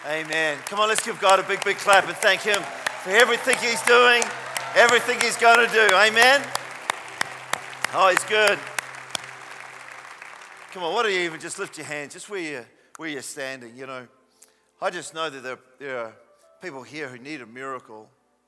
Amen. Come on, let's give God a big, big clap and thank Him for everything He's doing, everything He's going to do. Amen. Oh, He's good. Come on, why don't you even just lift your hands, just where you're standing, you know. I just know that there are people here who need a miracle.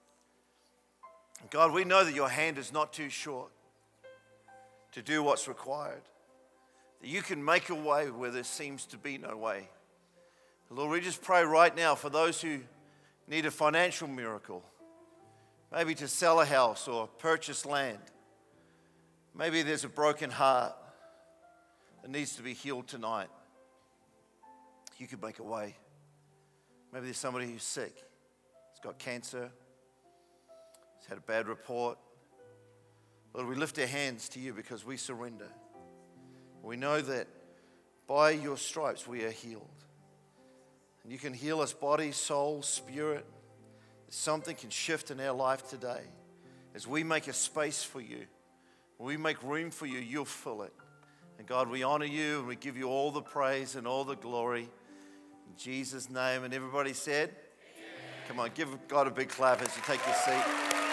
God, we know that your hand is not too short to do what's required. That you can make a way where there seems to be no way. Lord, we just pray right now for those who need a financial miracle. Maybe to sell a house or purchase land. Maybe there's a broken heart that needs to be healed tonight. You could make a way. Maybe there's somebody who's sick. He's got cancer. He's had a bad report. Lord, we lift our hands to you because we surrender. We know that by your stripes we are healed. And you can heal us body, soul, spirit. Something can shift in our life today. As we make a space for you, when we make room for you, you'll fill it. And God, we honor you and we give you all the praise and all the glory. In Jesus' name. And everybody said, amen. Come on, give God a big clap as you take your seat.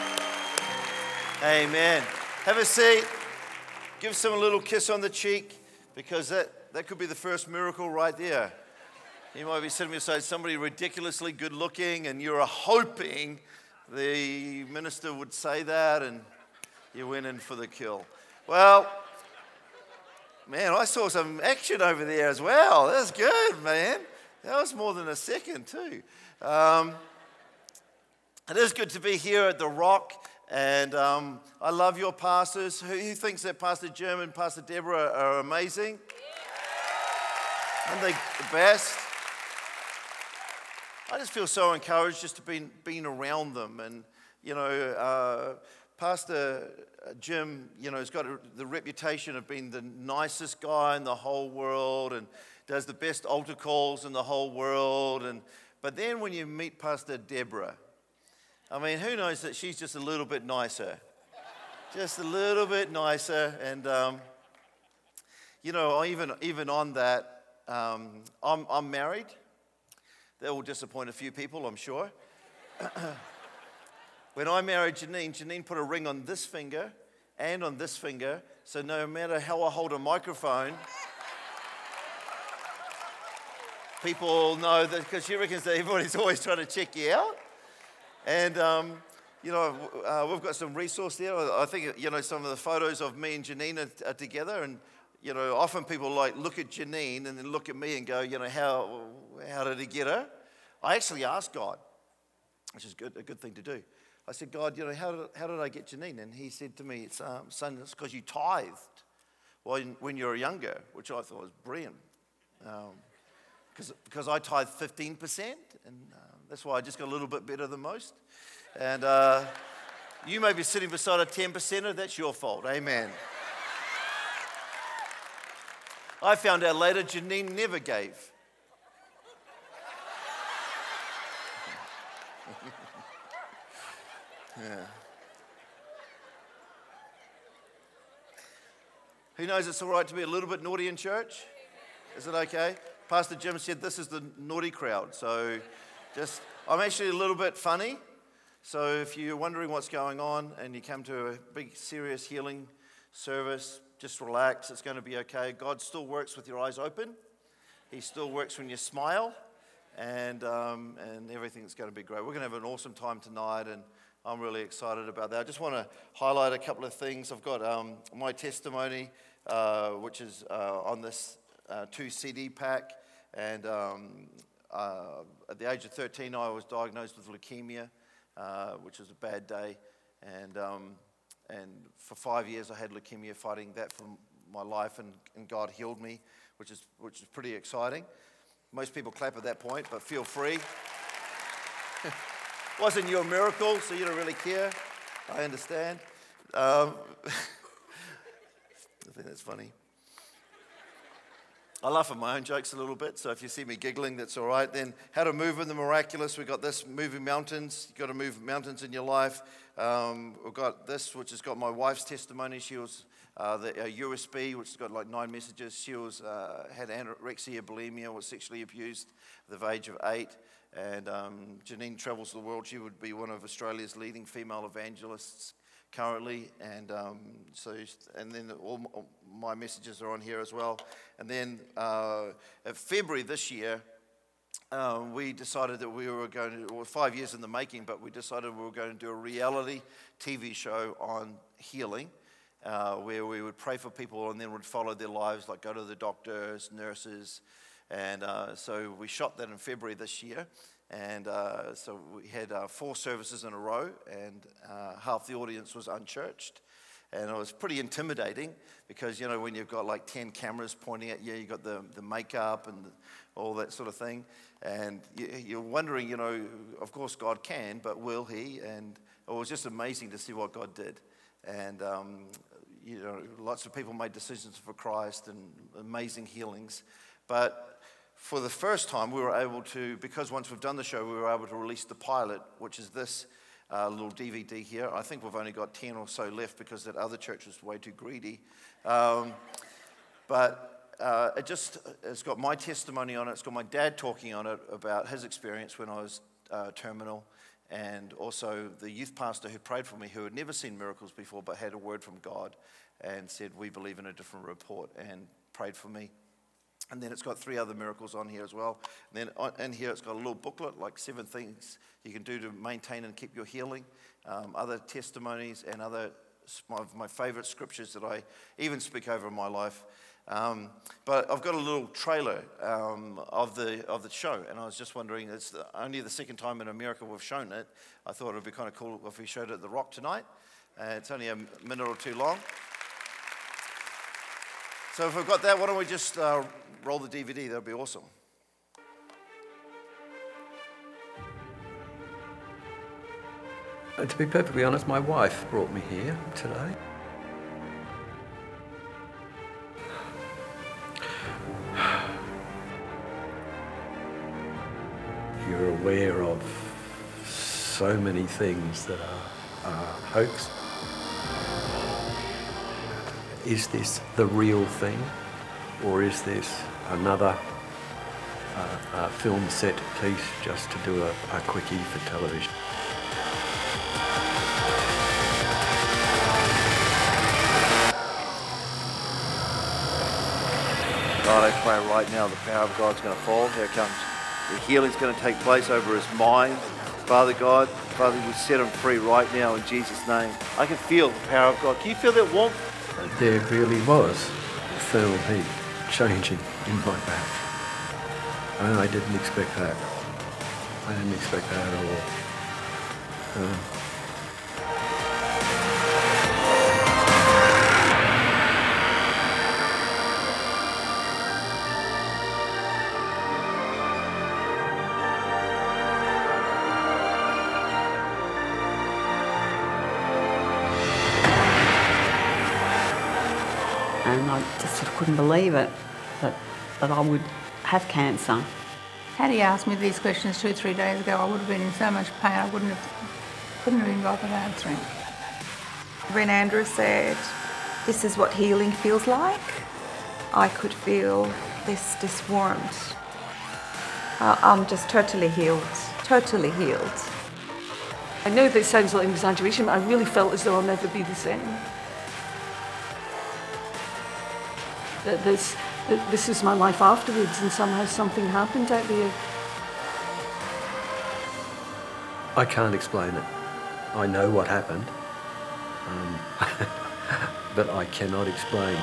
Amen. Have a seat. Give someone a little kiss on the cheek, because that could be the first miracle right there. You might be sitting beside somebody ridiculously good looking and you're hoping the minister would say that and you went in for the kill. Well, man, I saw some action over there as well. That's good, man. That was more than a second too. It is good to be here at The Rock, and I love your pastors. Who thinks that Pastor Jim and Pastor Deborah are amazing? Aren't they the best? I just feel so encouraged just to being around them. And, you know, Pastor Jim, you know, has got the reputation of being the nicest guy in the whole world and does the best altar calls in the whole world. But then when you meet Pastor Deborah, I mean, who knows that she's just a little bit nicer? Just a little bit nicer. And, you know, even on that, I'm married. That will disappoint a few people, I'm sure. When I married Janine put a ring on this finger and on this finger, so no matter how I hold a microphone, people know that, because she reckons that everybody's always trying to check you out. And, you know, we've got some resource there. I think, you know, some of the photos of me and Janine are together, and, you know, often people like look at Janine and then look at me and go, you know, how did he get her? I actually asked God, which is a good thing to do. I said, God, you know, how did I get Janine? And he said to me, son, it's because you tithed when you were younger, which I thought was brilliant. Because I tithe 15%, and that's why I just got a little bit better than most. And you may be sitting beside a 10%er, that's your fault. Amen. I found out later Janine never gave. Yeah. Who knows it's all right to be a little bit naughty in church? Is it okay? Pastor Jim said this is the naughty crowd, so I'm actually a little bit funny. So if you're wondering what's going on and you come to a big serious healing service, just relax, it's going to be okay. God still works with your eyes open. He still works when you smile, and everything's going to be great. We're going to have an awesome time tonight, and I'm really excited about that. I just want to highlight a couple of things. I've got my testimony, which is on this 2 CD pack. And at the age of 13, I was diagnosed with leukemia, which was a bad day. And for 5 years, I had leukemia, fighting that for my life, and God healed me, which is pretty exciting. Most people clap at that point, but feel free. Wasn't your miracle, so you don't really care. I understand. I think that's funny. I laugh at my own jokes a little bit, so if you see me giggling, that's all right. Then how to move in the miraculous. We've got this, moving mountains. You've got to move mountains in your life. we've got this, which has got my wife's testimony. She was the USB, which has got like 9 messages. She was had anorexia, bulimia, was sexually abused at the age of 8. And Janine travels the world. She would be one of Australia's leading female evangelists currently. And then all my messages are on here as well. And then in February this year, we decided that we were going to, 5 years in the making, but we decided we were going to do a reality TV show on healing, where we would pray for people and then would follow their lives, like go to the doctors, nurses. And so we shot that in February this year. And so we had 4 services in a row, and half the audience was unchurched. And it was pretty intimidating because, you know, when you've got like 10 cameras pointing at you, you've got the makeup and all that sort of thing. And you're wondering, you know, of course God can, but will he? And it was just amazing to see what God did. And, you know, lots of people made decisions for Christ and amazing healings. But for the first time, we were able to, because once we've done the show, we were able to release the pilot, which is this little DVD here. I think we've only got 10 or so left because that other church was way too greedy. But it's got my testimony on it. It's got my dad talking on it about his experience when I was terminal, and also the youth pastor who prayed for me, who had never seen miracles before but had a word from God and said, we believe in a different report, and prayed for me. And then it's got 3 other miracles on here as well. And then in here it's got a little booklet, like 7 things you can do to maintain and keep your healing, other testimonies, and other of my favorite scriptures that I even speak over in my life. But I've got a little trailer of the show, and I was just wondering, it's only the second time in America we've shown it. I thought it would be kind of cool if we showed it at the Rock tonight. It's only a minute or 2 long. So if we've got that, why don't we just roll the DVD? That would be awesome. To be perfectly honest, my wife brought me here today. You're aware of so many things that are hoax. Is this the real thing, or is this another film set piece just to do a quickie for television? God, I pray right now the power of God's going to fall. Here it comes. The healing's going to take place over his mind. Father God, Father, we set him free right now in Jesus' name. I can feel the power of God. Can you feel that warmth? There really was thermal heat changing in my back. And I didn't expect that. I didn't expect that at all. And I just sort of couldn't believe it, that I would have cancer. Had he asked me these questions 2 or 3 days ago, I would have been in so much pain I couldn't have been bothered answering. When Andrew said, this is what healing feels like, I could feel this warmth. I'm just totally healed, totally healed. I know that sounds like an exaggeration, but I really felt as though I'll never be the same. That this is my life afterwards, and somehow something happened out there. I can't explain it. I know what happened, but I cannot explain.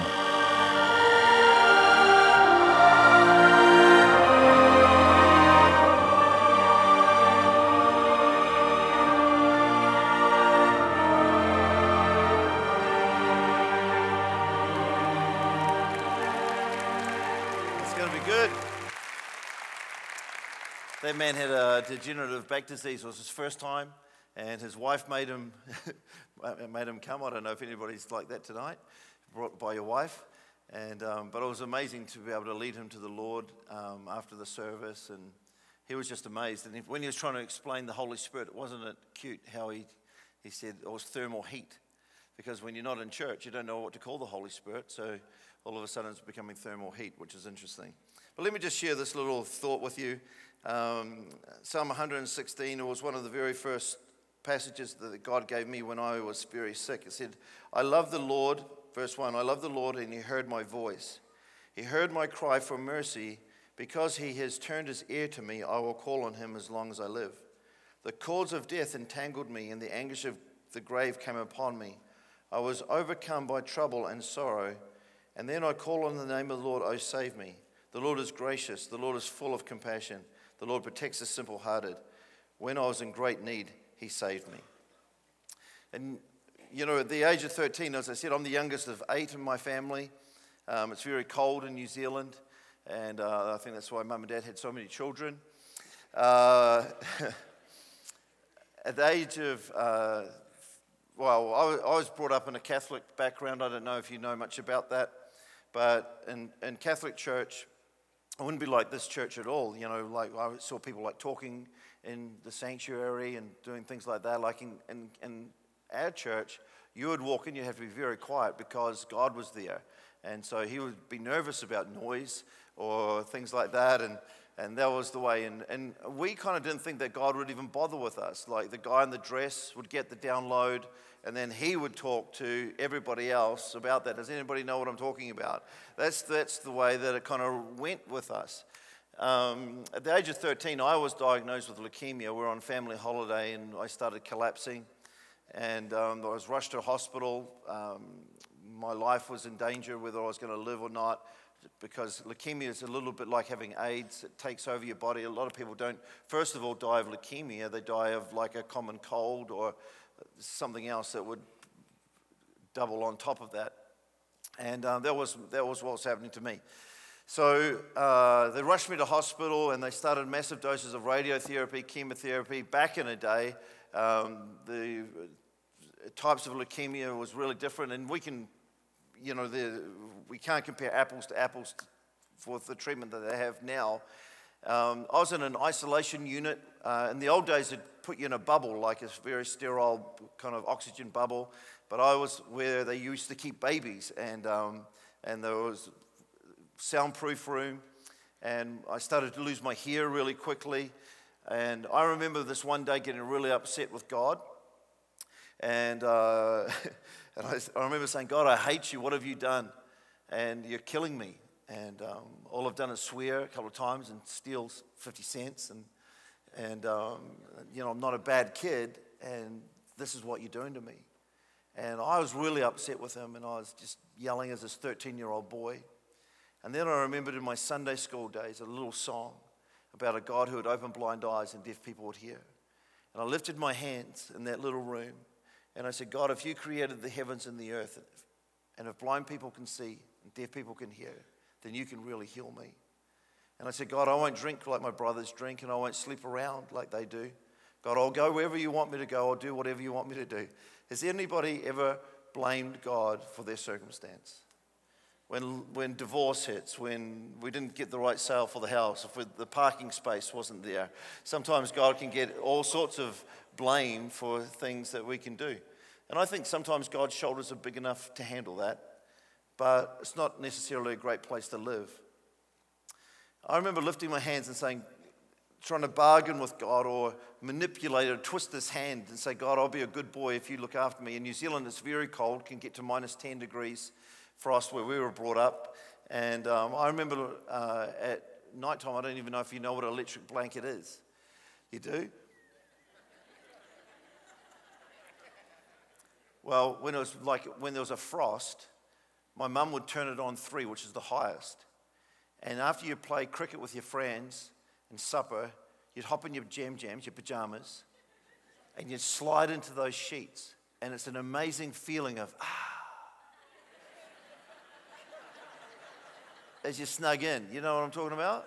That man had a degenerative back disease. It was his first time, and his wife made him come. I don't know if anybody's like that tonight, brought by your wife. And but it was amazing to be able to lead him to the Lord after the service, and he was just amazed. And when he was trying to explain the Holy Spirit, wasn't it cute how he He said it was thermal heat, because when you're not in church, you don't know what to call the Holy Spirit, so all of a sudden it's becoming thermal heat, which is interesting. But let me just share this little thought with you. Psalm 116, it was one of the very first passages that God gave me when I was very sick. It said, I love the Lord, verse 1, I love the Lord, and he heard my voice. He heard my cry for mercy. Because he has turned his ear to me, I will call on him as long as I live. The cords of death entangled me, and the anguish of the grave came upon me. I was overcome by trouble and sorrow, and then I call on the name of the Lord, oh, save me. The Lord is gracious, the Lord is full of compassion. The Lord protects the simple-hearted. When I was in great need, he saved me. And, you know, at the age of 13, as I said, I'm the youngest of 8 in my family. It's very cold in New Zealand, and I think that's why Mum and Dad had so many children. At the age of, I was brought up in a Catholic background. I don't know if you know much about that, but in Catholic church, I wouldn't be like this church at all. You know, like I saw people like talking in the sanctuary and doing things like that. Like in our church, you would walk in, you have to be very quiet because God was there. And so he would be nervous about noise or things like that. And that was the way. And we kind of didn't think that God would even bother with us. Like the guy in the dress would get the download, and then he would talk to everybody else about that. Does anybody know what I'm talking about? That's the way that it kind of went with us. At the age of 13, I was diagnosed with leukemia. We were on family holiday, and I started collapsing. And I was rushed to hospital. My life was in danger, whether I was going to live or not, because leukemia is a little bit like having AIDS. It takes over your body. A lot of people don't, first of all, die of leukemia. They die of like a common cold or something else that would double on top of that. And that was what was happening to me. So they rushed me to hospital, and they started massive doses of radiotherapy, chemotherapy. Back in a day, the types of leukemia was really different, and we can, you know, we can't compare apples to apples for the treatment that they have now. I was in an isolation unit. In the old days, they'd put you in a bubble, like a very sterile kind of oxygen bubble. But I was where they used to keep babies, and there was soundproof room, and I started to lose my hair really quickly. And I remember this one day getting really upset with God, and I remember saying, God, I hate you. What have you done? And you're killing me. And all I've done is swear a couple of times and steal 50 cents. And you know, I'm not a bad kid, and this is what you're doing to me. And I was really upset with him, and I was just yelling as this 13-year-old boy. And then I remembered in my Sunday school days a little song about a God who would open blind eyes and deaf people would hear. And I lifted my hands in that little room, and I said, God, if you created the heavens and the earth, and if blind people can see and deaf people can hear, then you can really heal me. And I said, God, I won't drink like my brothers drink, and I won't sleep around like they do. God, I'll go wherever you want me to go. I'll do whatever you want me to do. Has anybody ever blamed God for their circumstance? When divorce hits, when we didn't get the right sale for the house, if the parking space wasn't there, sometimes God can get all sorts of blame for things that we can do. And I think sometimes God's shoulders are big enough to handle that, but it's not necessarily a great place to live. I remember lifting my hands and saying, trying to bargain with God or manipulate or twist his hand and say, God, I'll be a good boy if you look after me. In New Zealand, it's very cold, can get to minus 10 degrees frost where we were brought up. And I remember at nighttime, I don't even know if you know what an electric blanket is. You do? Well, when there was a frost, my mum would turn it on 3, which is the highest. And after you play cricket with your friends and supper, you'd hop in your jams, your pajamas, and you'd slide into those sheets. And it's an amazing feeling of, as you snug in. You know what I'm talking about?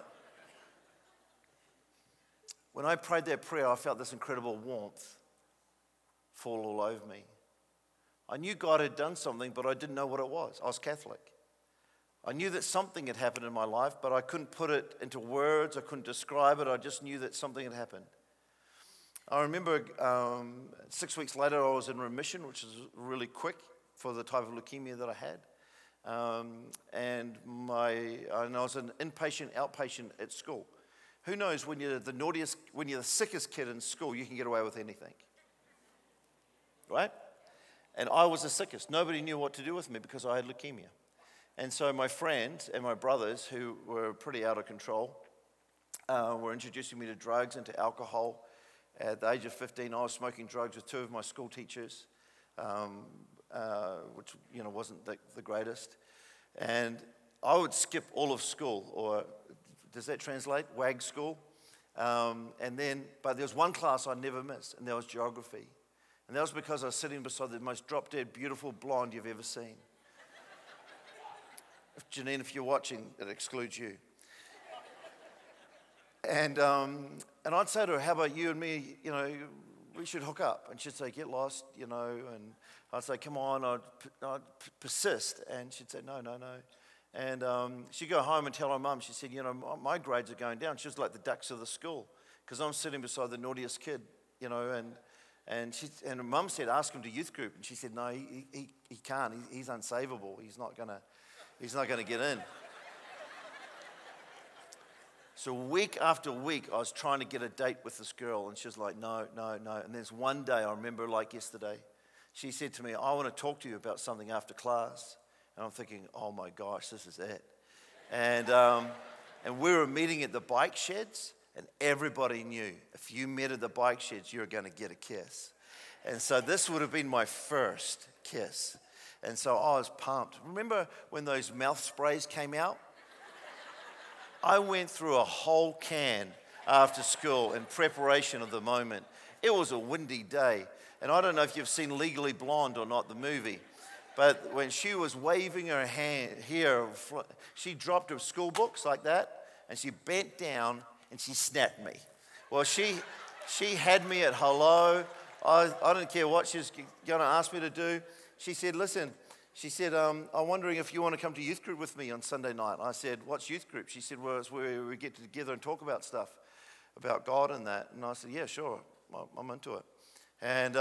When I prayed that prayer, I felt this incredible warmth fall all over me. I knew God had done something, but I didn't know what it was. I was Catholic. I knew that something had happened in my life, but I couldn't put it into words. I couldn't describe it. I just knew that something had happened. I remember 6 weeks later, I was in remission, which is really quick for the type of leukemia that I had. And I was an inpatient, outpatient at school. Who knows, when you're the naughtiest, when you're the sickest kid in school, you can get away with anything. Right? And I was the sickest. Nobody knew what to do with me because I had leukemia. And so my friends and my brothers, who were pretty out of control, were introducing me to drugs and to alcohol. At the age of 15, I was smoking drugs with 2 of my school teachers, which wasn't the greatest. And I would skip all of school, or does that translate? WAG school. But there was one class I never missed, and that was geography. And that was because I was sitting beside the most drop-dead beautiful blonde you've ever seen. Janine, if you're watching, it excludes you. And I'd say to her, how about you and me, we should hook up. And she'd say, get lost, and I'd say, come on, I'd persist. And she'd say, no. And she'd go home and tell her mum, she said, my grades are going down. She was like the ducks of the school, because I'm sitting beside the naughtiest kid, and her mum said, ask him to youth group. And she said, no, he can't, he's unsavable, he's not gonna get in. So week after week, I was trying to get a date with this girl, and she was like, no. And there's one day, I remember like yesterday, she said to me, I want to talk to you about something after class. And I'm thinking, oh my gosh, this is it. And we were meeting at the bike sheds, and everybody knew if you met at the bike sheds, you were going to get a kiss. And so this would have been my first kiss. And so I was pumped. Remember when those mouth sprays came out? I went through a whole can after school in preparation of the moment. It was a windy day. And I don't know if you've seen Legally Blonde or not, the movie. But when she was waving her hand here, she dropped her school books like that, and she bent down and she snapped me. Well, she had me at hello. I didn't care what she was going to ask me to do. She said, listen, I'm wondering if you want to come to youth group with me on Sunday night. I said, what's youth group? She said, well, it's where we get together and talk about stuff, about God and that. And I said, yeah, sure, I'm into it. And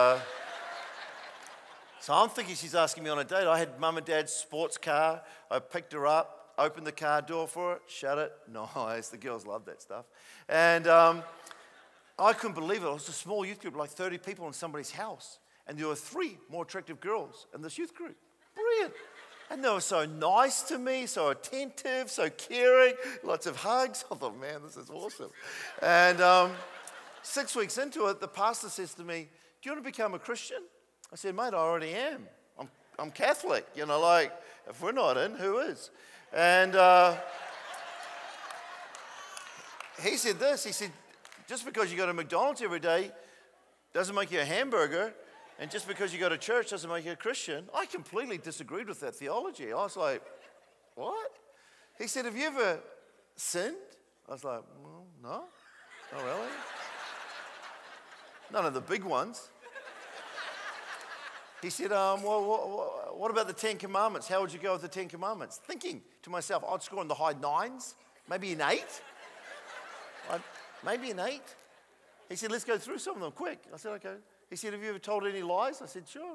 so I'm thinking she's asking me on a date. I had mum and dad's sports car. I picked her up, opened the car door for her, shut it. Nice, the girls love that stuff. And I couldn't believe it. It was a small youth group, like 30 people in somebody's house. And there were 3 more attractive girls in this youth group. Brilliant. And they were so nice to me, so attentive, so caring, lots of hugs. I thought, man, this is awesome. And 6 weeks into it, the pastor says to me, do you want to become a Christian? I said, mate, I already am. I'm Catholic. If we're not in, who is? And he said this. He said, just because you go to McDonald's every day doesn't make you a hamburger. And just because you go to church doesn't make you a Christian. I completely disagreed with that theology. I was like, what? He said, have you ever sinned? I was like, well, no, not really. None of the big ones. He said, well, what about the 10 Commandments? How would you go with the 10 Commandments? Thinking to myself, I'd score in the high 9s, maybe an 8. Maybe an 8. He said, let's go through some of them quick. I said, okay. He said, have you ever told any lies? I said, sure.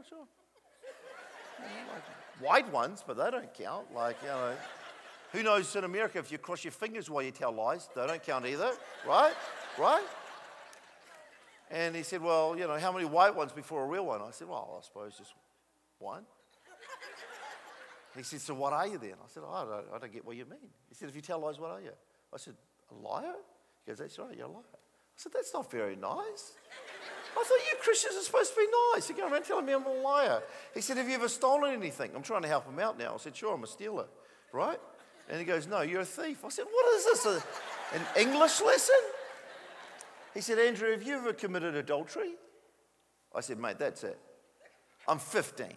White ones, but they don't count. Who knows in America, if you cross your fingers while you tell lies, they don't count either, right? And he said, well, how many white ones before a real one? I said, well, I suppose just one. He said, so what are you then? I said, I don't get what you mean. He said, if you tell lies, what are you? I said, a liar? He goes, that's right, you're a liar. I said, that's not very nice. I thought you Christians are supposed to be nice. You go around telling me I'm a liar. He said, have you ever stolen anything? I'm trying to help him out now. I said, sure, I'm a stealer, right? And he goes, no, you're a thief. I said, what is this, an English lesson? He said, Andrew, have you ever committed adultery? I said, mate, that's it. I'm 15.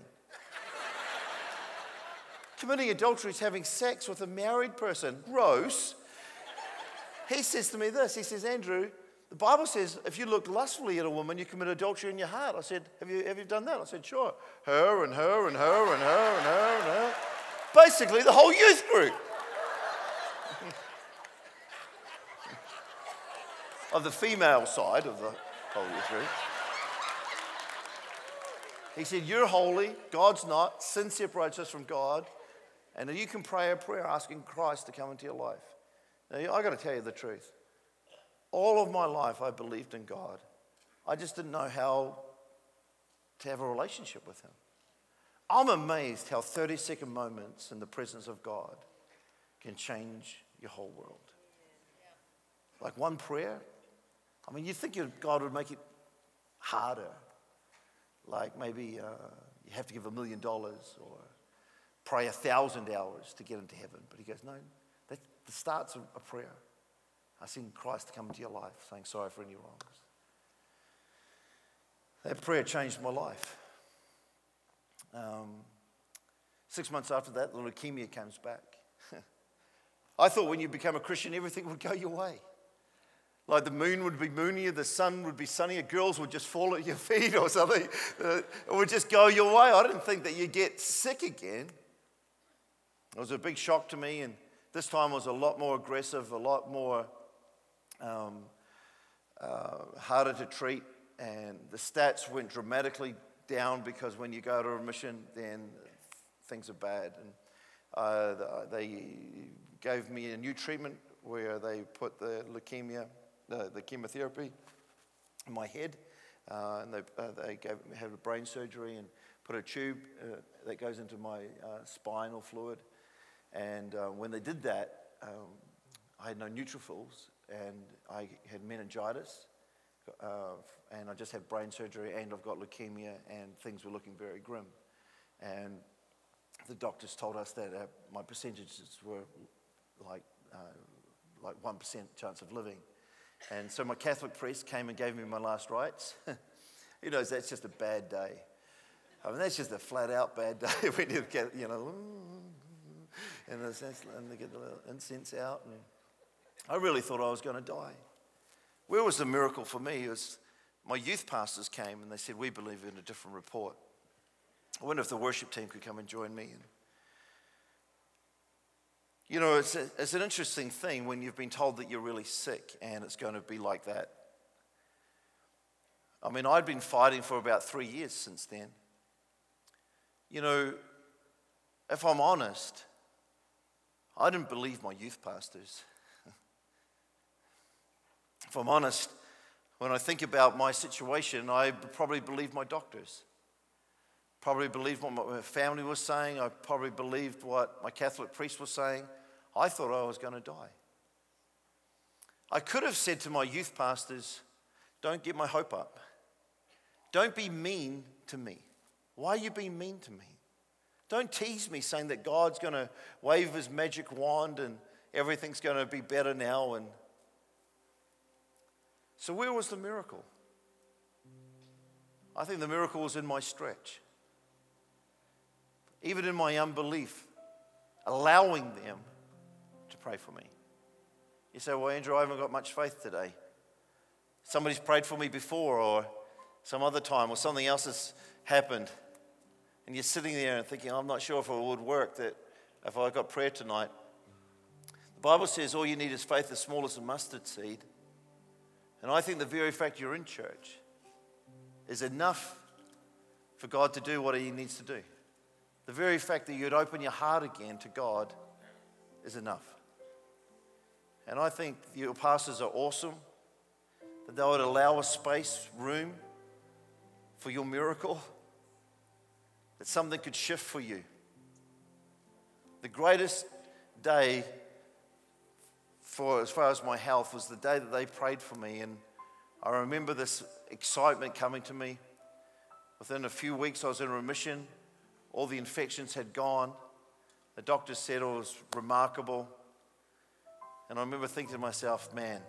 Committing adultery is having sex with a married person. Gross. He says to me this. He says, Andrew, the Bible says if you look lustfully at a woman, you commit adultery in your heart. I said, have you done that? I said, sure. Her and her and her and her and her and her. Basically, the whole youth group. Of the female side of the follow you through. He said, you're holy, God's not, sin separates us from God, and you can pray a prayer asking Christ to come into your life. Now, I got to tell you the truth. All of my life I believed in God. I just didn't know how to have a relationship with him. I'm amazed how 30-second moments in the presence of God can change your whole world. Like one prayer. I mean, you think God would make it harder. Like maybe you have to give $1 million or pray 1,000 hours to get into heaven. But he goes, no, that's the start's a prayer. Asking Christ to come into your life, saying sorry for any wrongs. That prayer changed my life. 6 months after that, the leukemia comes back. I thought when you become a Christian, everything would go your way. Like the moon would be moonier, the sun would be sunnier, girls would just fall at your feet or something. It would just go your way. I didn't think that you'd get sick again. It was a big shock to me, and this time was a lot more aggressive, a lot more harder to treat, and the stats went dramatically down because when you go to remission, then things are bad. And they gave me a new treatment where they put the chemotherapy in my head, and they had a brain surgery and put a tube that goes into my spinal fluid. And when they did that, I had no neutrophils, and I had meningitis, and I just had brain surgery, and I've got leukemia, and things were looking very grim. And the doctors told us that my percentages were like 1% chance of living. And so my Catholic priest came and gave me my last rites. He knows that's just a bad day. I mean, that's just a flat-out bad day when you get, and they get the little incense out. And I really thought I was going to die. Where was the miracle for me? It was my youth pastors came and they said, we believe in a different report. I wonder if the worship team could come and join me. And, it's an interesting thing when you've been told that you're really sick and it's going to be like that. I mean, I'd been fighting for about 3 years since then. If I'm honest, I didn't believe my youth pastors. If I'm honest, when I think about my situation, I probably believed my doctors. Probably believed what my family was saying. I probably believed what my Catholic priest was saying. I thought I was going to die. I could have said to my youth pastors, don't get my hope up. Don't be mean to me. Why are you being mean to me? Don't tease me saying that God's going to wave his magic wand and everything's going to be better now. And so where was the miracle? I think the miracle was in my stretch. Even in my unbelief, allowing them to pray for me. You say, well, Andrew, I haven't got much faith today. Somebody's prayed for me before, or some other time, or something else has happened. And you're sitting there and thinking, I'm not sure if it would work, that if I got prayer tonight. The Bible says all you need is faith as small as a mustard seed. And I think the very fact you're in church is enough for God to do what he needs to do. The very fact that you'd open your heart again to God is enough. And I think your pastors are awesome, that they would allow a space, room for your miracle, that something could shift for you. The greatest day for as far as my health was the day that they prayed for me, and I remember this excitement coming to me. Within a few weeks I was in remission. All the infections had gone. The doctors said it was remarkable. And I remember thinking to myself, man,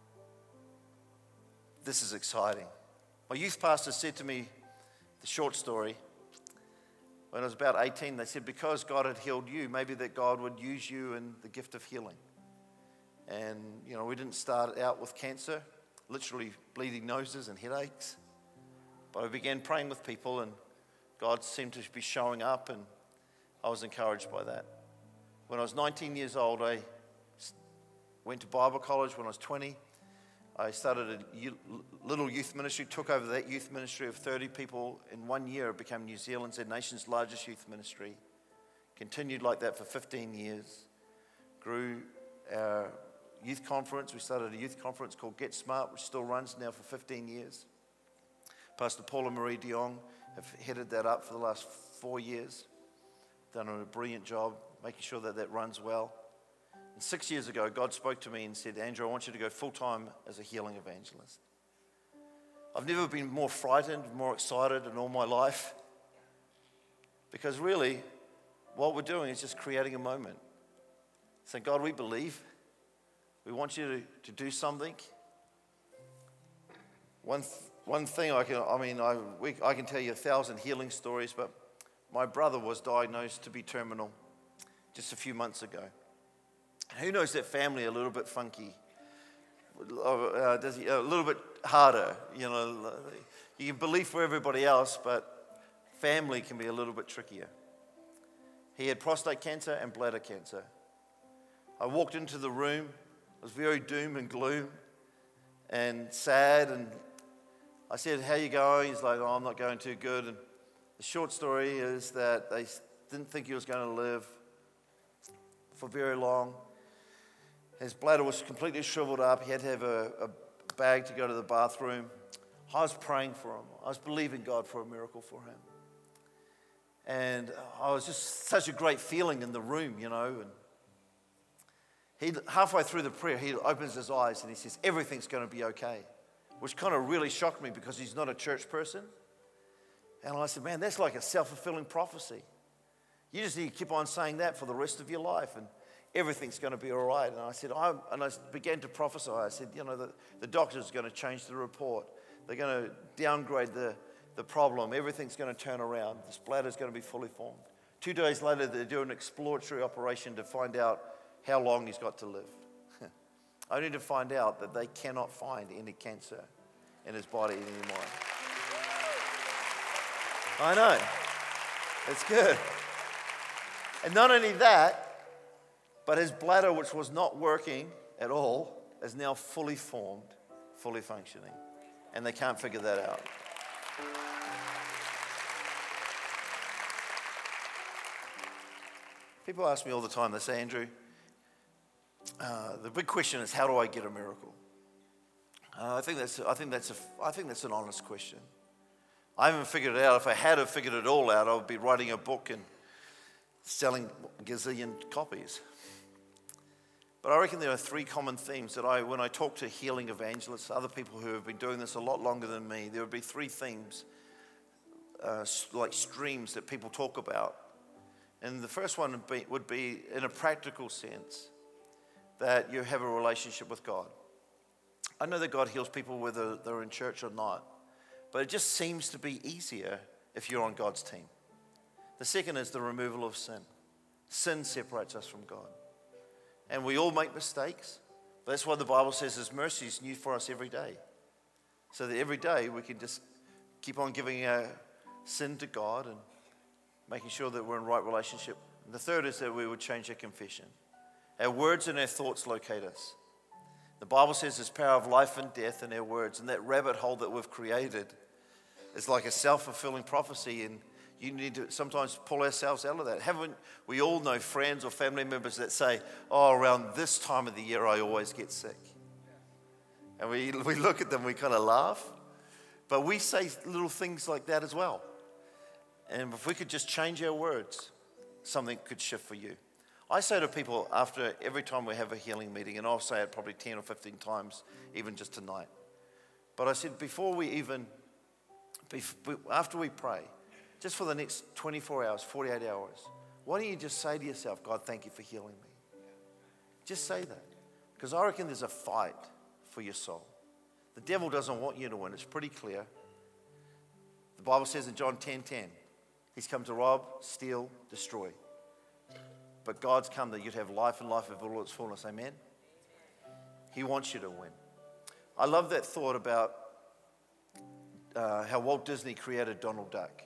this is exciting. My youth pastor said to me, the short story, when I was about 18, they said, because God had healed you, maybe that God would use you in the gift of healing. And, we didn't start out with cancer, literally bleeding noses and headaches. But I began praying with people, and God seemed to be showing up, and I was encouraged by that. When I was 19 years old, I went to Bible college. When I was 20, I started a little youth ministry, took over that youth ministry of 30 people. In 1 year, it became New Zealand's and nation's largest youth ministry. Continued like that for 15 years. Grew our youth conference. We started a youth conference called Get Smart, which still runs now for 15 years. Pastor Paul and Marie Dion have headed that up for the last 4 years. Done a brilliant job making sure that that runs well. And 6 years ago, God spoke to me and said, Andrew, I want you to go full-time as a healing evangelist. I've never been more frightened, more excited in all my life. Because really, what we're doing is just creating a moment. Saying, God, we believe. We want you to do something. One thing I can tell you 1,000 healing stories, but my brother was diagnosed to be terminal just a few months ago. Who knows that family a little bit funky? A little bit harder, you know. You can believe for everybody else, but family can be a little bit trickier. He had prostate cancer and bladder cancer. I walked into the room. It was very doom and gloom and sad. And I said, how you going? He's like, oh, I'm not going too good. And the short story is that they didn't think he was going to live for very long. His bladder was completely shriveled up. He had to have a bag to go to the bathroom. I was praying for him. I was believing God for a miracle for him. And I was just such a great feeling in the room, you know. And halfway through the prayer, he opens his eyes and he says, everything's going to be okay, which kind of really shocked me because he's not a church person. And I said, man, that's like a self-fulfilling prophecy. You just need to keep on saying that for the rest of your life, and everything's going to be all right. And I began to prophesy. I said, you know, the doctor's going to change the report. They're going to downgrade the problem. Everything's going to turn around. This bladder's going to be fully formed. 2 days later, they do an exploratory operation to find out how long he's got to live. Only to find out that they cannot find any cancer in his body anymore. I know. It's good. And not only that, but his bladder, which was not working at all, is now fully formed, fully functioning. And they can't figure that out. People ask me all the time, they say, Andrew, the big question is, how do I get a miracle? I think that's an honest question. I haven't figured it out. If I had have figured it all out, I would be writing a book and selling gazillion copies. But I reckon there are 3 common themes that when I talk to healing evangelists, other people who have been doing this a lot longer than me, there would be 3 themes, like streams that people talk about. And the first one would be, in a practical sense, that you have a relationship with God. I know that God heals people whether they're in church or not, but it just seems to be easier if you're on God's team. The second is the removal of sin. Sin separates us from God. And we all make mistakes. But that's why the Bible says His mercy is new for us every day. So that every day we can just keep on giving our sin to God and making sure that we're in right relationship. And the third is that we would change our confession. Our words and our thoughts locate us. The Bible says there's power of life and death in our words. And that rabbit hole that we've created is like a self-fulfilling prophecy, and you need to sometimes pull ourselves out of that. Haven't we all know friends or family members that say, oh, around this time of the year I always get sick? And we look at them, we kind of laugh. But we say little things like that as well. And if we could just change our words, something could shift for you. I say to people after every time we have a healing meeting, and I'll say it probably 10 or 15 times, even just tonight. But I said, after we pray, just for the next 24 hours, 48 hours, why don't you just say to yourself, God, thank you for healing me. Just say that. Because I reckon there's a fight for your soul. The devil doesn't want you to win. It's pretty clear. The Bible says in John 10:10, he's come to rob, steal, destroy. But God's come that you'd have life and life of all its fullness. Amen? He wants you to win. I love that thought about how Walt Disney created Donald Duck.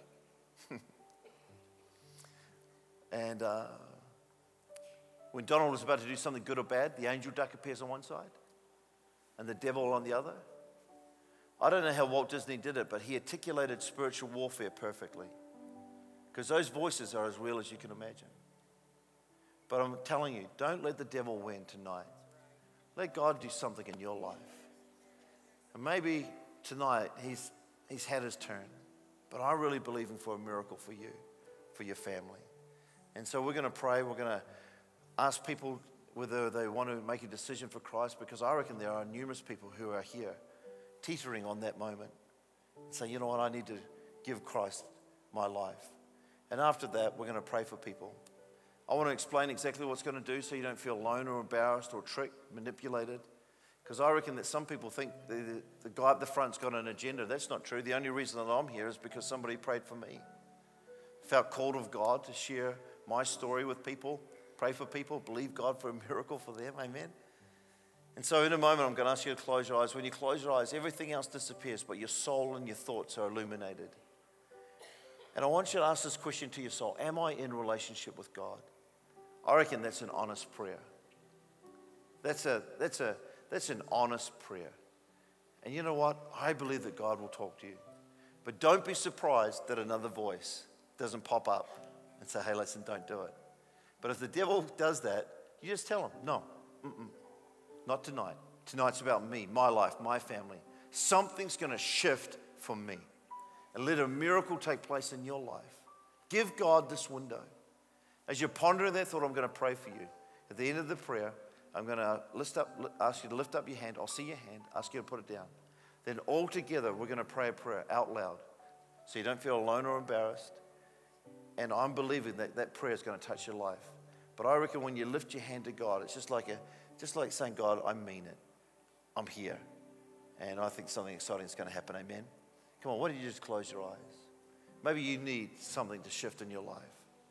And when Donald was about to do something good or bad, the angel duck appears on one side. and the devil on the other? I don't know how Walt Disney did it, but he articulated spiritual warfare perfectly. Because those voices are as real as you can imagine. But I'm telling you, don't let the devil win tonight. Let God do something in your life. And maybe tonight he's had his turn. But I'm really believing for a miracle for you, for your family. And so we're going to pray. We're going to ask people whether they want to make a decision for Christ, because I reckon there are numerous people who are here teetering on that moment and say, you know what, I need to give Christ my life. And after that, we're going to pray for people. I want to explain exactly what's going to do so you don't feel alone or embarrassed or tricked, manipulated. Because I reckon that some people think the guy at the front's got an agenda. That's not true. The only reason that I'm here is because somebody prayed for me. Felt called of God to share my story with people, pray for people, believe God for a miracle for them. Amen. And so in a moment, I'm going to ask you to close your eyes. When you close your eyes, everything else disappears, but your soul and your thoughts are illuminated. And I want you to ask this question to your soul. Am I in relationship with God? I reckon that's an honest prayer. That's an honest prayer. And you know what? I believe that God will talk to you. But don't be surprised that another voice doesn't pop up and say, hey, listen, don't do it. But if the devil does that, you just tell him, no, not tonight. Tonight's about me, my life, my family. Something's going to shift for me. And let a miracle take place in your life. Give God this window. As you're pondering that thought, I'm going to pray for you. At the end of the prayer, I'm going to ask you to lift up your hand. I'll see your hand. Ask you to put it down. Then all together, we're going to pray a prayer out loud so you don't feel alone or embarrassed. And I'm believing that that prayer is going to touch your life. But I reckon when you lift your hand to God, it's just like saying, God, I mean it. I'm here. And I think something exciting is going to happen. Amen. Come on, why don't you just close your eyes? Maybe you need something to shift in your life.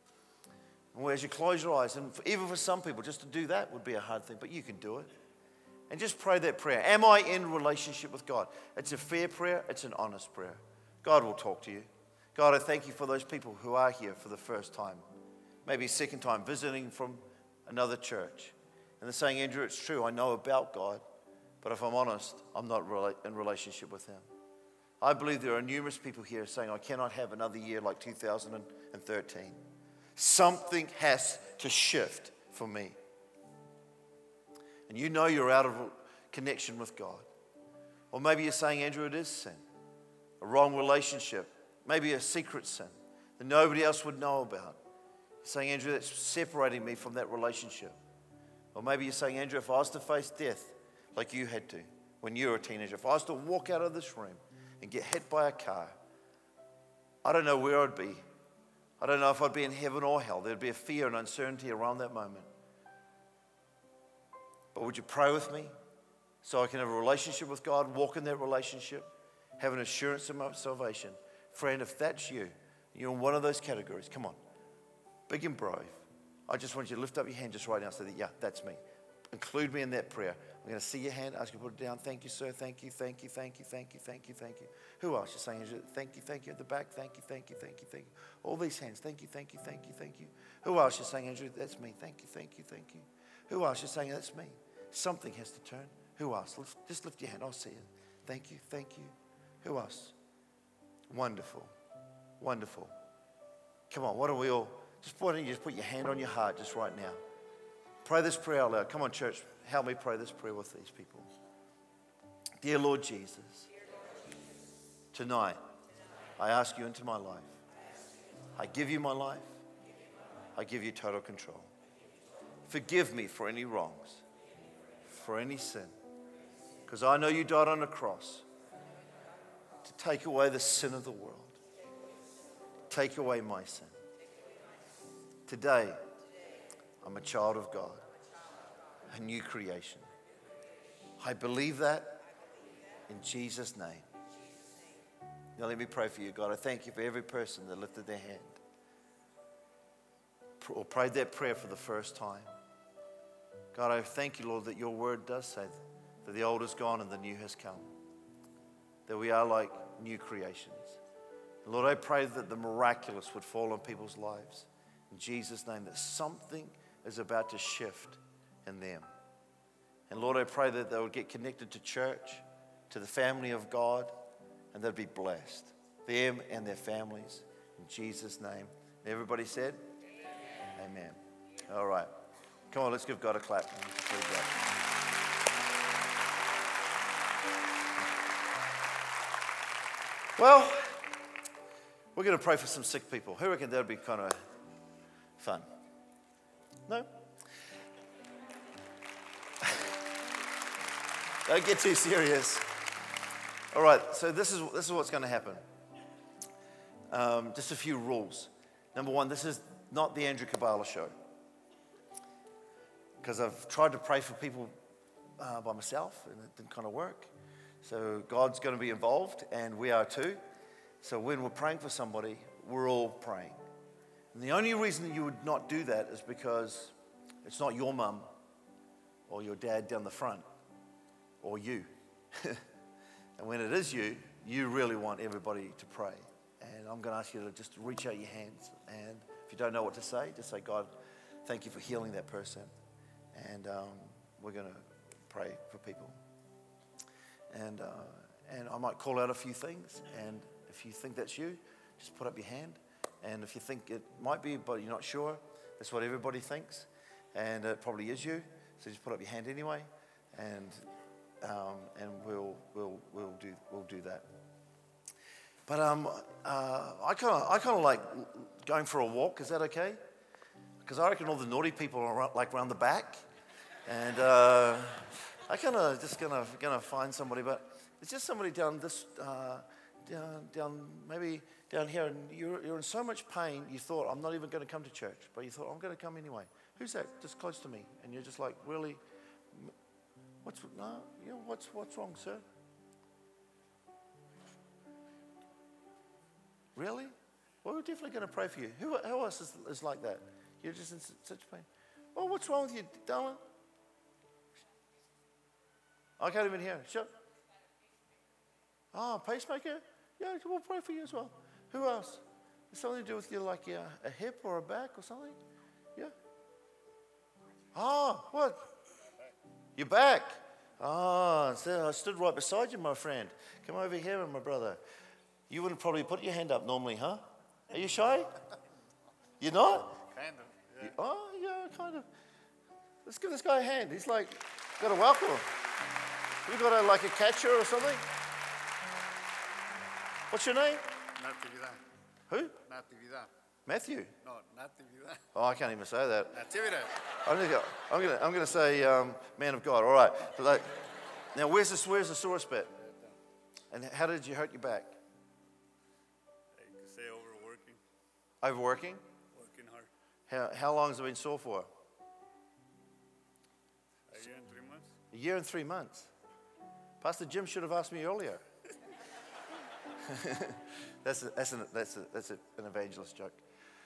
And as you close your eyes, and even for some people, just to do that would be a hard thing, but you can do it. And just pray that prayer. Am I in relationship with God? It's a fair prayer. It's an honest prayer. God will talk to you. God, I thank you for those people who are here for the first time, maybe second time, visiting from another church. And they're saying, Andrew, it's true, I know about God, but if I'm honest, I'm not in relationship with him. I believe there are numerous people here saying, I cannot have another year like 2013. Something has to shift for me. And you know you're out of connection with God. Or maybe you're saying, Andrew, it is sin. A wrong relationship. Maybe a secret sin that nobody else would know about. You're saying, Andrew, that's separating me from that relationship. Or maybe you're saying, Andrew, if I was to face death like you had to when you were a teenager, if I was to walk out of this room and get hit by a car, I don't know where I'd be. I don't know if I'd be in heaven or hell. There'd be a fear and uncertainty around that moment. But would you pray with me so I can have a relationship with God, walk in that relationship, have an assurance of my salvation? Friend, if that's you, you're in one of those categories, come on, big and brave. I just want you to lift up your hand just right now and say, yeah, that's me. Include me in that prayer. I'm going to see your hand, ask you to put it down. Thank you, sir. Thank you, thank you, thank you, thank you, thank you, thank you. Who else? You're saying, thank you at the back. Thank you, thank you, thank you, thank you. All these hands. Thank you, thank you, thank you, thank you. Who else? You're saying, Andrew, that's me. Thank you, thank you, thank you. Who else? You're saying, that's me. Something has to turn. Who else? Just lift your hand. I'll see it. Thank you, thank you. Who else? Wonderful, wonderful. Come on, what are we all? Why don't you just put your hand on your heart just right now. Pray this prayer out loud. Come on, church. Help me pray this prayer with these people. Dear Lord Jesus, tonight I ask you into my life. I give you my life. I give you total control. Forgive me for any wrongs, for any sin, because I know you died on the cross to take away the sin of the world, take away my sin. Today, I'm a child of God, a new creation. I believe that in Jesus' name. Now let me pray for you, God. I thank you for every person that lifted their hand or prayed that prayer for the first time. God, I thank you, Lord, that your word does say that the old is gone and the new has come, that we are like new creations. And Lord, I pray that the miraculous would fall on people's lives. In Jesus' name, that something is about to shift in them. And Lord, I pray that they would get connected to church, to the family of God, and they'd be blessed, them and their families. In Jesus' name. Everybody said? Amen. All right. Come on, let's give God a clap. Well, we're going to pray for some sick people. Who reckon that would be kind of fun? No? Don't get too serious. All right, so this is what's going to happen. Just a few rules. Number one, this is not the Andrew Kabbalah show. Because I've tried to pray for people by myself, and it didn't kind of work. So God's going to be involved, and we are too. So when we're praying for somebody, we're all praying. And the only reason that you would not do that is because it's not your mum or your dad down the front or you. And when it is you, you really want everybody to pray. And I'm going to ask you to just reach out your hands. And if you don't know what to say, just say, God, thank you for healing that person. And we're going to pray for people. And I might call out a few things. And if you think that's you, just put up your hand. And if you think it might be, but you're not sure, that's what everybody thinks. And it probably is you. So just put up your hand anyway. And we'll do that. But I kind of like going for a walk. Is that okay? Because I reckon all the naughty people are like around the back, and I kind of just gonna find somebody. But it's just somebody down this down maybe down here, and you're in so much pain. You thought, I'm not even going to come to church, but you thought, I'm going to come anyway. Who's that? Just close to me, and you're just like, really? What's wrong, sir? Really? Well, we're definitely going to pray for you. Who else is like that? You're just in such pain. Well, what's wrong with you, darling? I can't even hear. Shut. Pacemaker? Yeah, we'll pray for you as well. Who else? Something to do with like a hip or a back or something? Yeah. What? Your back. So I stood right beside you, my friend. Come over here, my brother. You wouldn't probably put your hand up normally, huh? Are you shy? You're not? Kind of. Yeah. Yeah, kind of. Let's give this guy a hand. He's like, got to welcome him. You got a catcher or something? What's your name? Natividad. Who? Natividad. Matthew. No, Natividad. Oh, I can't even say that. Natividad. I'm gonna say man of God. All right. So now, where's the sore spot? And how did you hurt your back? I could say overworking. Overworking? Working hard. How long has it been sore for? A year and 3 months. A year and 3 months. Pastor Jim should have asked me earlier. That's an evangelist joke.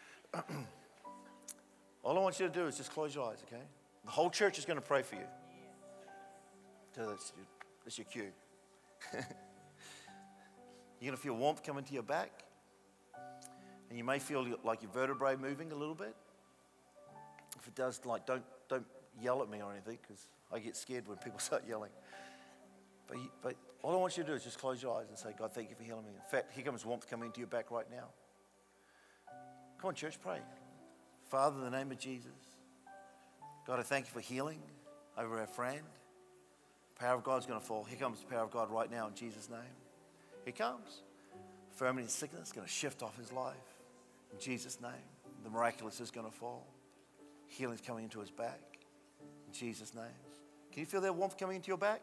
All I want you to do is just close your eyes, okay? The whole church is going to pray for you. So that's your cue. You're going to feel warmth coming to your back. And you may feel like your vertebrae moving a little bit. If it does, don't yell at me or anything, because I get scared when people start yelling. But all I want you to do is just close your eyes and say, God, thank you for healing me. In fact, here comes warmth coming into your back right now. Come on, church, pray. Father, in the name of Jesus, God, I thank you for healing over our friend. The power of God is going to fall. Here comes the power of God right now in Jesus' name. Here comes. Infirmity and sickness is going to shift off his life. In Jesus' name, the miraculous is going to fall. Healing's coming into his back. In Jesus' name. Can you feel that warmth coming into your back?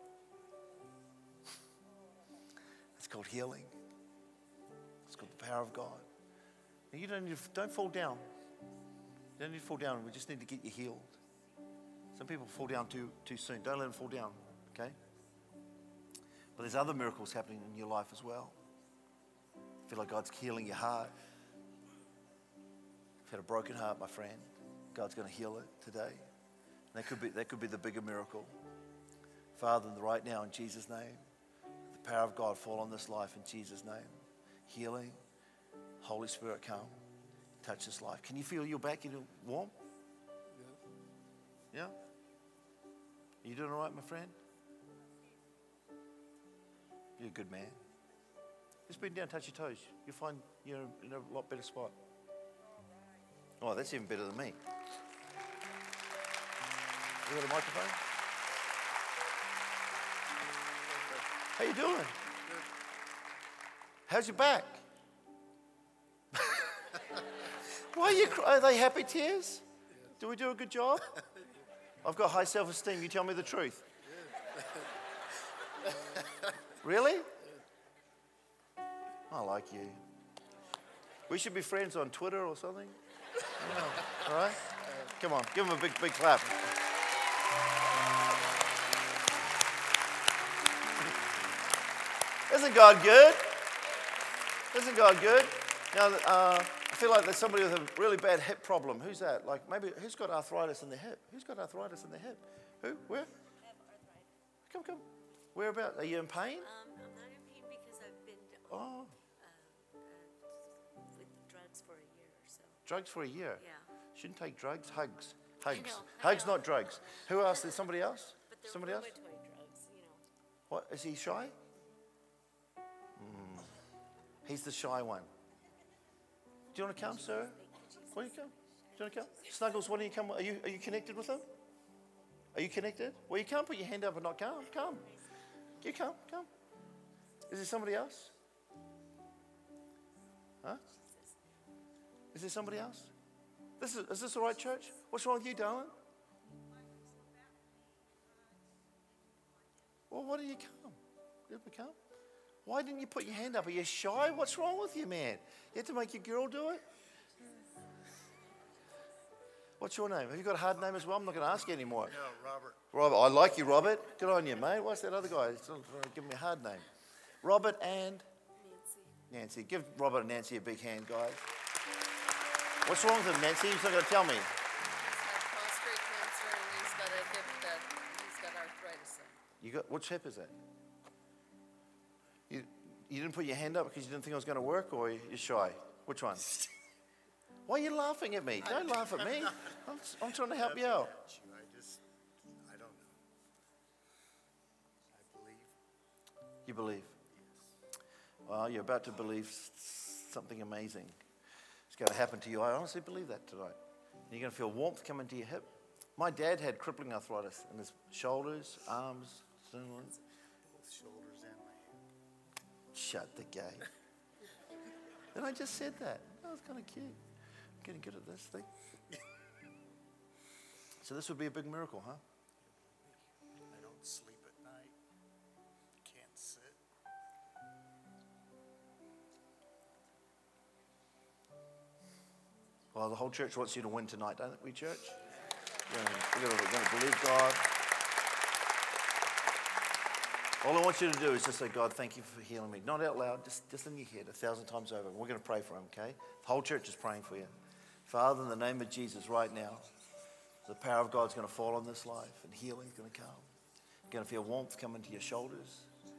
It's called healing. It's called the power of God. And you don't fall down. You don't need to fall down. We just need to get you healed. Some people fall down too soon. Don't let them fall down, okay? But there's other miracles happening in your life as well. I feel like God's healing your heart. If you had a broken heart, my friend, God's going to heal it today. And that could be the bigger miracle. Father, right now in Jesus' name, the power of God fall on this life in Jesus' name. Healing, Holy Spirit, come, touch this life. Can you feel your back getting warm? Yeah? You doing all right, my friend? You're a good man. Just bend down, touch your toes. You'll find you're in a lot better spot. Oh, that's even better than me. You got a microphone? How you doing? Good. How's your back? Why are you crying? Are they happy tears? Do we do a good job? I've got high self-esteem. You tell me the truth. Really? I like you. We should be friends on Twitter or something. Yeah. All right? Come on, give him a big clap. Isn't God good? Isn't God good? Now, I feel like there's somebody with a really bad hip problem. Who's that? Like maybe, who's got arthritis in the hip? Who's got arthritis in the hip? Who? Where? I have arthritis. Come. Whereabouts? Are you in pain? I'm not in pain because I've been with drugs for a year or so. Drugs for a year? Yeah. Shouldn't take drugs. Hugs. I Hugs, know. not drugs. Who else? There's somebody else? But they're Somebody else? rheumatoid drugs, you know. What? Is he shy? He's the shy one. Do you want to come, sir? Will you come? Do you want to come? Snuggles, why don't you come? Are you connected with him? Are you connected? Well, you can't put your hand up and not come. Come. You come. Is there somebody else? Huh? Is there somebody else? Is this the right church? What's wrong with you, darling? Well, why didn't you come? Did we come? Why didn't you put your hand up? Are you shy? What's wrong with you, man? You have to make your girl do it? What's your name? Have you got a hard name as well? I'm not going to ask you anymore. Yeah, Robert. Robert. I like you, Robert. Good on you, mate. What's that other guy? He's trying to give me a hard name. Robert and? Nancy. Give Robert and Nancy a big hand, guys. What's wrong with him, Nancy? He's not going to tell me. He's got prostate cancer and he's got a hip that he's got arthritis in. You got, which hip is that? You didn't put your hand up because you didn't think I was going to work, or you're shy? Which one? Why are you laughing at me? Don't laugh at me. I'm trying to help you out. I don't know. I believe. You believe? Well, you're about to believe something amazing. It's going to happen to you. I honestly believe that tonight. You're going to feel warmth come into your hip. My dad had crippling arthritis in his shoulders, arms, Both shoulders and my hip. Shut the gate. And I just said that. That was kind of cute. I'm getting good at this thing. So this would be a big miracle, huh? I don't sleep at night. Can't sit. Well, the whole church wants you to win tonight, don't we, church? We're going to believe God. All I want you to do is just say, God, thank you for healing me. Not out loud, just in your head 1,000 times over. We're going to pray for him, okay? The whole church is praying for you. Father, in the name of Jesus right now, the power of God's going to fall on this life and healing's going to come. You're going to feel warmth come into your shoulders.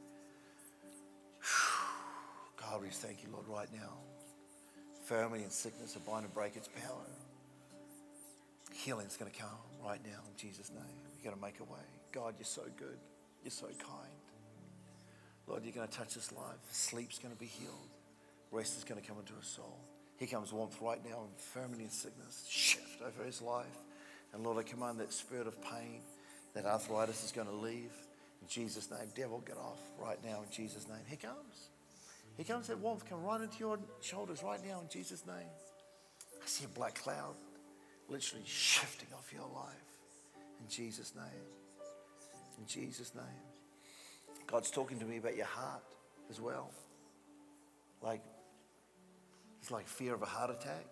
God, we just thank you, Lord, right now. Infirmity and sickness, I bind and break its power. Healing's going to come right now in Jesus' name. You're going to make a way. God, you're so good. You're so kind. Lord, you're going to touch this life. Sleep's going to be healed. Rest is going to come into his soul. Here comes warmth right now. Infirmity and sickness shift over his life. And Lord, I command that spirit of pain, that arthritis is going to leave. In Jesus' name, devil, get off right now in Jesus' name. Here comes. Here comes that warmth. Come right into your shoulders right now in Jesus' name. I see a black cloud literally shifting off your life. In Jesus' name. In Jesus' name. God's talking to me about your heart as well. Like, it's like fear of a heart attack.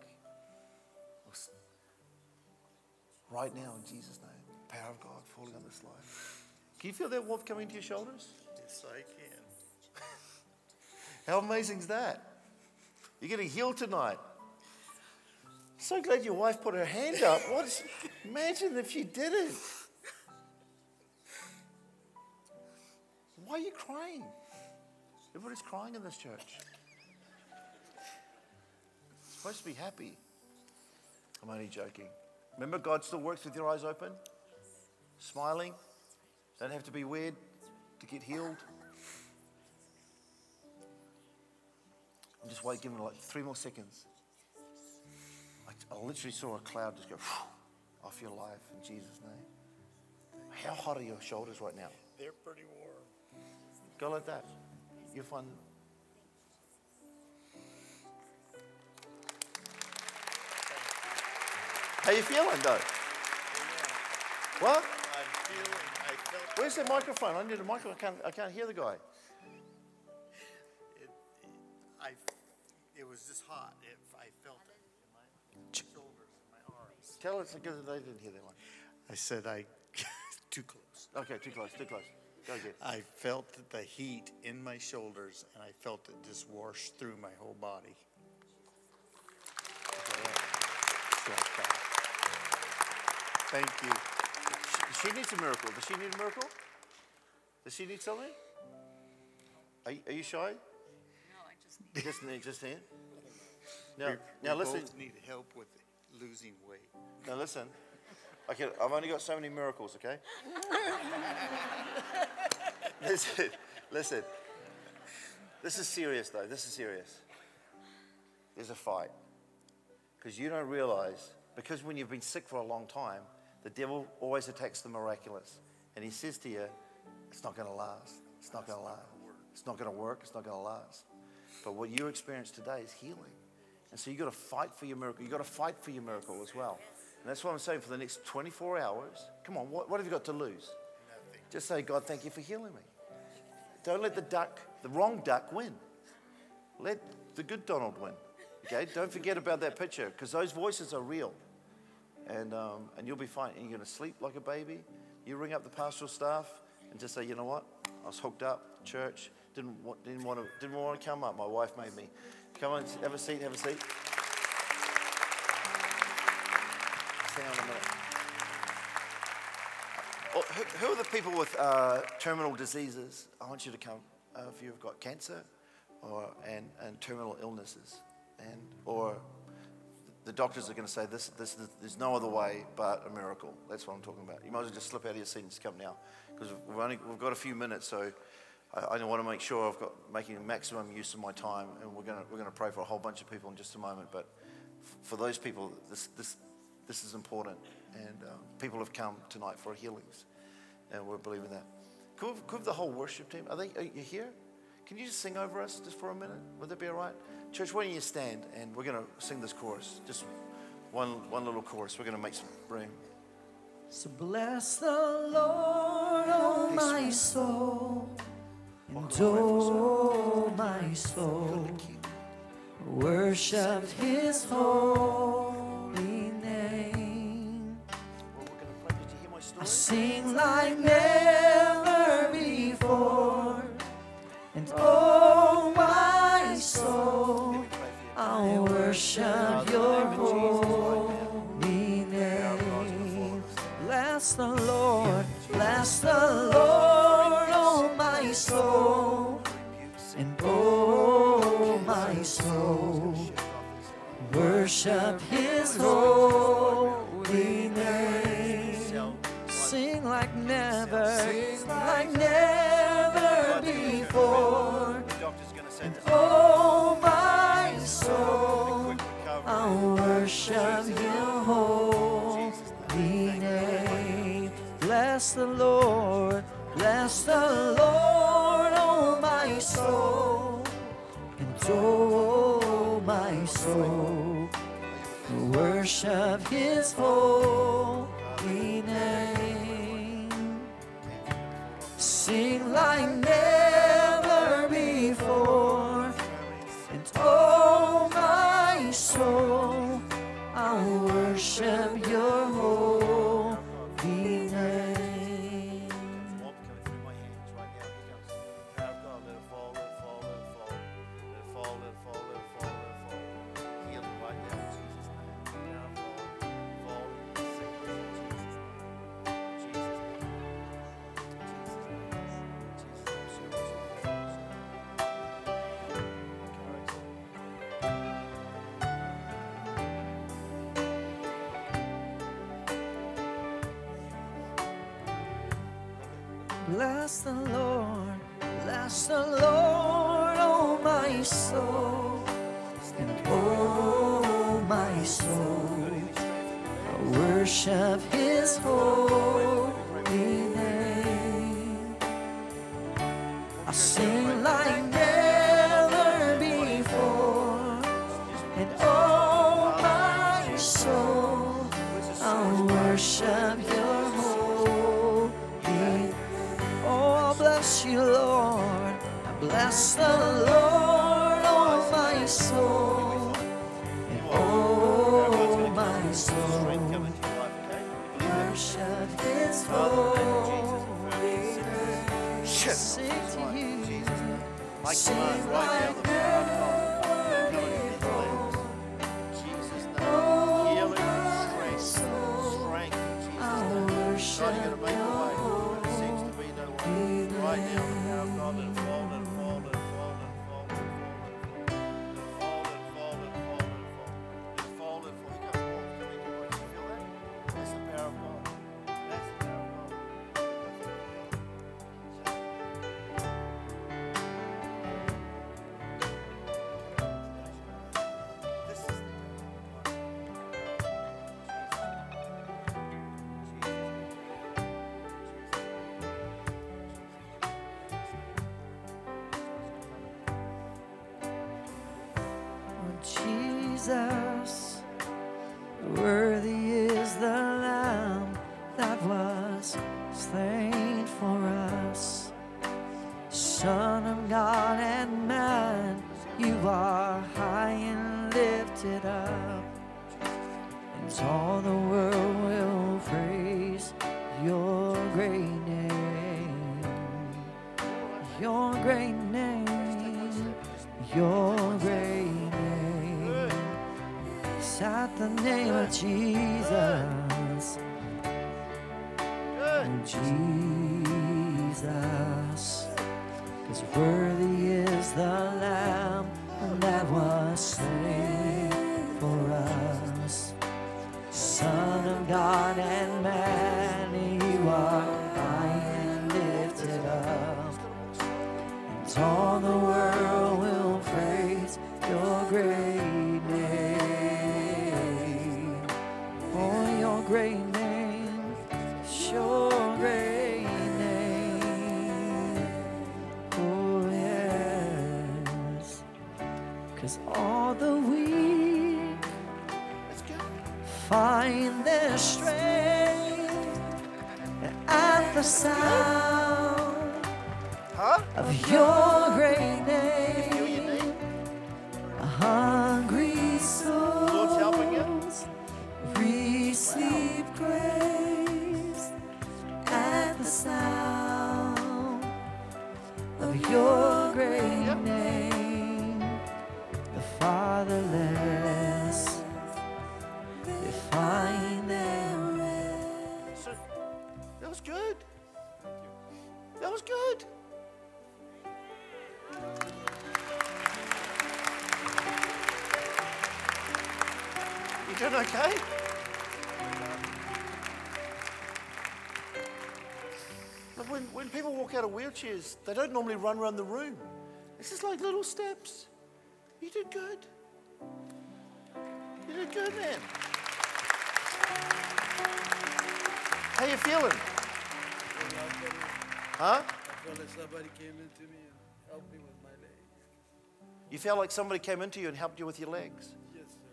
Right now, in Jesus' name, the power of God falling on this life. Can you feel that warmth coming to your shoulders? Yes, I can. How amazing is that? You're getting healed tonight. So glad your wife put her hand up. Imagine if she didn't. Why are you crying? Everybody's crying in this church. You're supposed to be happy. I'm only joking. Remember, God still works with your eyes open, smiling. Don't have to be weird to get healed. I'm just wait, give me like 3 more seconds. I literally saw a cloud just go off your life in Jesus' name. How hot are your shoulders right now? They're pretty warm. Go like that. You'll find. How you feeling, though? What? I felt Where's the microphone? I need a microphone. I can't hear the guy. it was just hot. I felt it in my shoulders and my arms. Tell us because they didn't hear that one. I said too close. Okay, too close. Go again. I felt the heat in my shoulders, and I felt it just wash through my whole body. Just like that. Thank you. She needs a miracle. Does she need a miracle? Does she need something? Are you shy? No, I just need. Just hand. We Now listen. both need help with losing weight. Now listen. Okay, I've only got so many miracles. Okay. Listen. This is serious, though. This is serious. There's a fight. Because you don't realize, because when you've been sick for a long time, the devil always attacks the miraculous. And he says to you, it's not going to last. It's not going to last. It's not going to work. It's not going to last. But what you experience today is healing. And so you've got to fight for your miracle. You've got to fight for your miracle as well. And that's what I'm saying for the next 24 hours. Come on, what have you got to lose? Nothing. Just say, God, thank you for healing me. Don't let the wrong duck win. Let the good Donald win. Okay? Don't forget about that picture, because those voices are real. And you'll be fine. And you're going to sleep like a baby. You ring up the pastoral staff and just say, you know what? I was hooked up, church, didn't want to come up. My wife made me. Come on, have a seat. Hang on a minute. Who are the people with terminal diseases? I want you to come. If you've got cancer and terminal illnesses, or the doctors are going to say there's no other way but a miracle. That's what I'm talking about. You might as well just slip out of your seat and just come now, because we've got a few minutes. So I want to make sure I've got making maximum use of my time, and we're going to pray for a whole bunch of people in just a moment. But for those people, this is important, and people have come tonight for healings, and we're believing that. Could the whole worship team? Are you here? Can you just sing over us just for a minute? Would that be all right? Church, why don't you stand, and we're going to sing this chorus, just one little chorus. We're going to make some room. So bless the Lord, oh my soul, and oh my soul, worship His holy name. I sing like never before, and oh my soul, I'll worship Your holy name. Bless the Lord, oh my soul, and oh my soul, worship His holy name. Sing like never before. And oh my soul, I'll worship Your holy name. Bless the Lord, oh my soul, and oh my soul, worship His holy name. Sing like never before, and oh my soul, I'll worship Your holy name. Coming through my hands right now. Here comes the power of God. Let it fall, let it fall, let it fall. Let it fall, let it fall, let it fall, let it fall. Healing right now in Jesus' name. Power of God. Fall in sickness in Jesus' name. Jesus' name. Jesus' name. Jesus' name. Bless the Lord, oh my soul, and oh my soul, I worship His holy name. I sing like never before, and oh my soul, I worship Your holy name. Oh, bless You, Lord. I bless the Lord, oh my soul, and oh my soul, worship His holy name. Sing to You, sing like never before. Oh my soul, I worship Your holy name. Right now, the power of God, let it fall, let it fall, let it fall, let it fall, let it fall, let it fall, let it fall, let it fall, let it fall. You feel that? That's the power of God. That's the power of God. This is Jesus, worthy is the Lamb that was slain for us. Son of God and man, You are high and lifted up, and all the world will praise Your great name. Your great name, Your great name. It's at the name of Jesus. Oh, Jesus. 'Cause worthy is the Lamb that was slain for us. Son of God and man, You are high and lifted up, and all the world will praise Your great name. Oh, Your great name, Your great name. Oh, yes. 'Cause all the weak find their strength at the sound of Your great name. Hungry souls receive grace at the sound of Your great name. The fatherless, they find their rest. That was good. That was good. You doing okay? But when people walk out of wheelchairs, they don't normally run around the room. It's just like little steps. You did good. You did good, man. How you feeling? Huh? I felt like somebody came into me and helped me with my legs. You felt like somebody came into you and helped you with your legs? Yes, sir.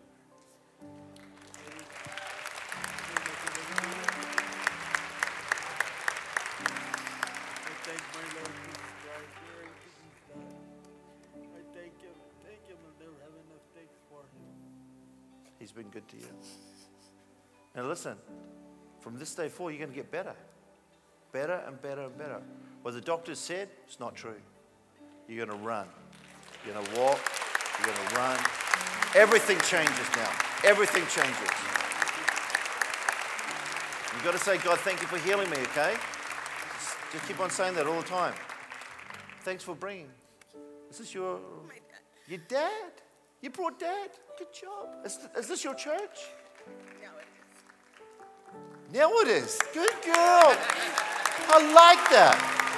I thank my Lord Jesus Christ for everything He's done. I thank Him. I'll never have enough thanks for Him. He's been good to you. Now listen, from this day forward, you're going to get better. Better and better and better. What the doctors said, it's not true. You're going to run. You're going to walk. You're going to run. Everything changes now. Everything changes. You've got to say, God, thank You for healing me, okay? Just keep on saying that all the time. Thanks for bringing. Is this your dad? You brought Dad? Good job. Is this your church? Now it is. Good girl. I like that.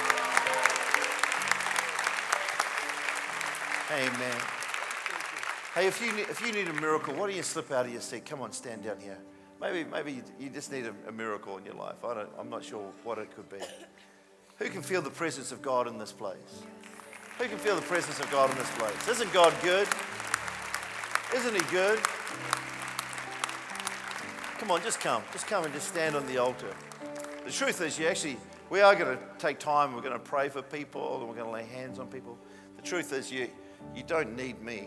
Amen. Hey, if you need a miracle, why don't you slip out of your seat? Come on, stand down here. Maybe you just need a miracle in your life. I'm not sure what it could be. Who can feel the presence of God in this place? Who can feel the presence of God in this place? Isn't God good? Isn't He good? Come on, just come. Just come and just stand on the altar. The truth is, we are going to take time. We're going to pray for people, and we're going to lay hands on people. The truth is, you don't need me.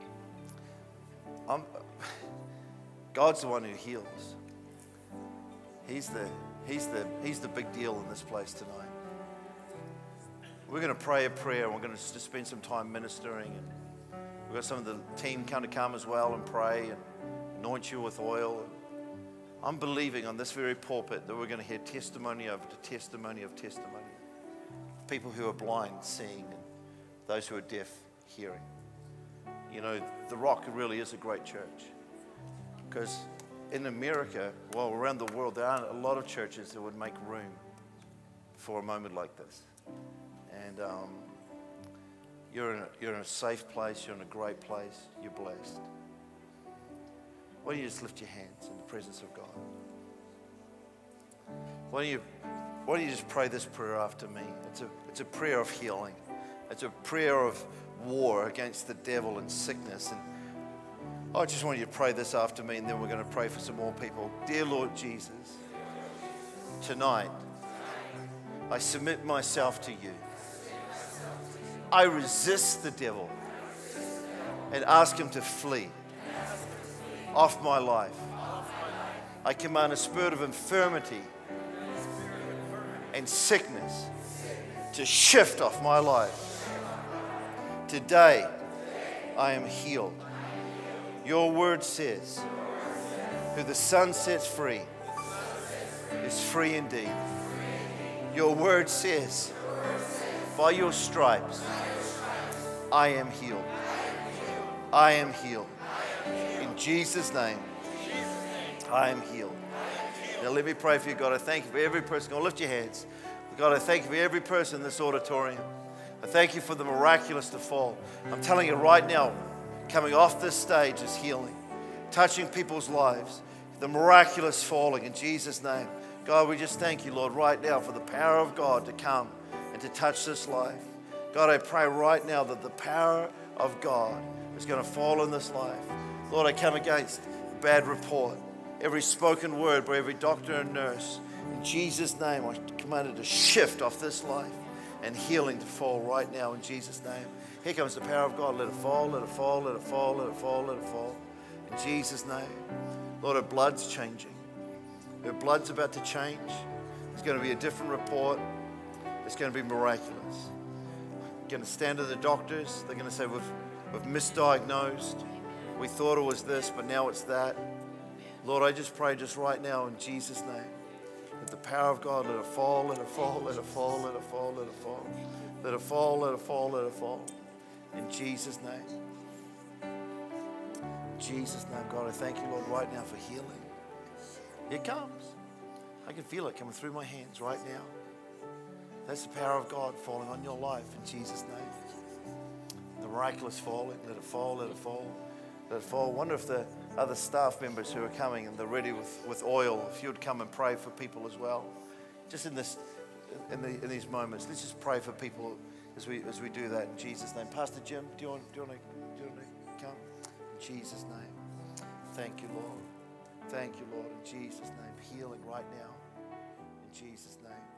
God's the one who heals. He's the big deal in this place tonight. We're going to pray a prayer, and we're going to just spend some time ministering. And we've got some of the team come as well and pray and anoint you with oil. I'm believing on this very pulpit that we're going to hear testimony after testimony of testimony. People who are blind seeing, and those who are deaf hearing. You know, the Rock really is a great church. Because in America, well, around the world, there aren't a lot of churches that would make room for a moment like this. And you're in a safe place, you're in a great place, you're blessed. Why don't you just lift your hands in the presence of God? Why don't you just pray this prayer after me? It's a prayer of healing. It's a prayer of war against the devil and sickness. And I just want you to pray this after me, and then we're going to pray for some more people. Dear Lord Jesus, tonight I submit myself to you. I resist the devil and ask him to flee off my life. I command a spirit of infirmity and sickness to shift off my life. Today, I am healed. Your word says, who the Son sets free is free indeed. Your word says, by your stripes, I am healed. I am healed. In Jesus' name, I am healed. Now let me pray for you, God. I thank you for every person. God, lift your hands. God, I thank you for every person in this auditorium. I thank you for the miraculous to fall. I'm telling you right now, coming off this stage is healing, touching people's lives, the miraculous falling in Jesus' name. God, we just thank you, Lord, right now for the power of God to come and to touch this life. God, I pray right now that the power of God is going to fall in this life. Lord, I come against a bad report, every spoken word by every doctor and nurse. In Jesus' name, I command it to shift off this life and healing to fall right now in Jesus' name. Here comes the power of God. Let it fall, let it fall, let it fall, let it fall, let it fall. In Jesus' name. Lord, her blood's changing. Her blood's about to change. There's going to be a different report. It's going to be miraculous. We're going to stand to the doctors. They're going to say, we've misdiagnosed. We thought it was this, but now it's that. Lord, I just pray just right now in Jesus' name. With the power of God, let it fall, let it fall, let it fall, let it fall, let it fall. Let it fall, let it fall, let it fall. In Jesus' name. In Jesus' name, God, I thank you, Lord, right now for healing. It comes. I can feel it coming through my hands right now. That's the power of God falling on your life in Jesus' name. The miraculous falling, let it fall, let it fall, let it fall. I wonder if the other staff members who are coming and they're ready with oil, if you would come and pray for people as well. Just in these moments, let's just pray for people as we do that in Jesus' name. Pastor Jim, do you want to come? In Jesus' name. Thank you, Lord. Thank you, Lord. In Jesus' name. Healing right now. In Jesus' name.